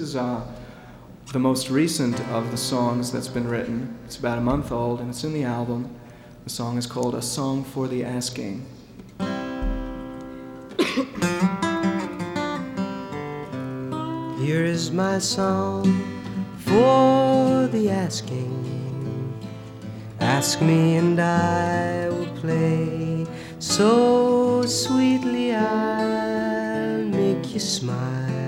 This is the most recent of the songs that's been written. It's about a month old and it's in the album. The song is called A Song for the Asking. Here is my song for the asking. Ask me and I will play so sweetly I'll make you smile.